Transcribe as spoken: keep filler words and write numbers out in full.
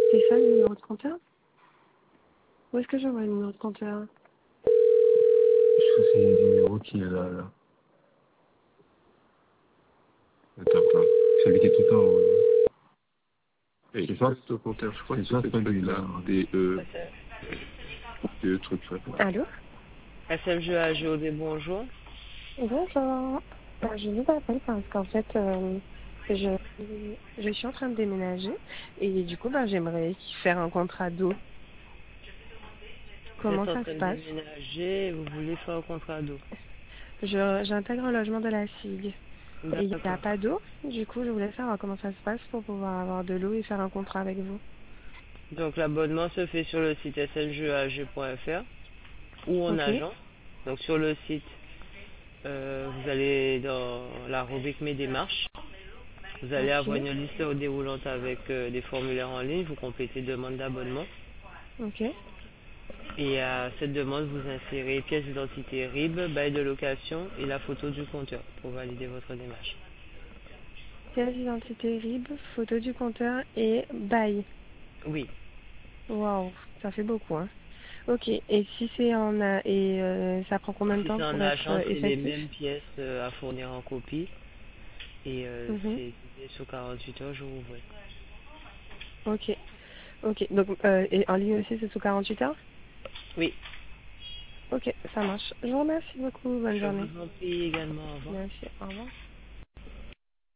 C'est ça le numéro de compteur? Où est-ce que je vois le numéro de compteur? Je crois que c'est mon numéro qui est là, là. Attends, attends. Celui qui est tout en haut. Et c'est ça, ce compteur, je crois que c'est ça, celui-là. D E, deux trucs, ça. Allô? S M G A G O D, bonjour. Bonjour. Euh, Je vous appelle parce qu'en fait, euh, je, je suis en train de déménager et du coup, ben, j'aimerais faire un contrat d'eau. Vous Comment êtes en ça train se de passe? déménager et vous voulez faire un contrat d'eau. Je, j'intègre un logement de la SIG et il n'y a D'accord. pas d'eau. Du coup, je voulais savoir comment ça se passe pour pouvoir avoir de l'eau et faire un contrat avec vous. Donc l'abonnement se fait sur le site s m g a g point f r ou en Ok, agent. Donc sur le site, euh, vous allez dans la rubrique Mes démarches. Vous allez ok, avoir une liste déroulante avec euh, des formulaires en ligne. Vous complétez demande d'abonnement. ok. Et à cette demande, vous insérez pièce d'identité R I B, bail de location et la photo du compteur pour valider votre démarche. Pièce d'identité R I B, photo du compteur et bail. Oui. Waouh, ça fait beaucoup, hein. Ok, et si c'est en a et euh, ça prend combien de Si temps c'est en pour être agent, euh, c'est les effectif? mêmes pièces euh, à fournir en copie. Et euh, Mhm. c'est c'est sur quarante-huit heures, je vous vois. Ok, ok. Donc euh, et en ligne aussi c'est sous quarante-huit heures? Oui, Ok, ça marche. Je vous remercie beaucoup. Bonne je journée. vous en prie également. Au revoir. Merci. Au revoir.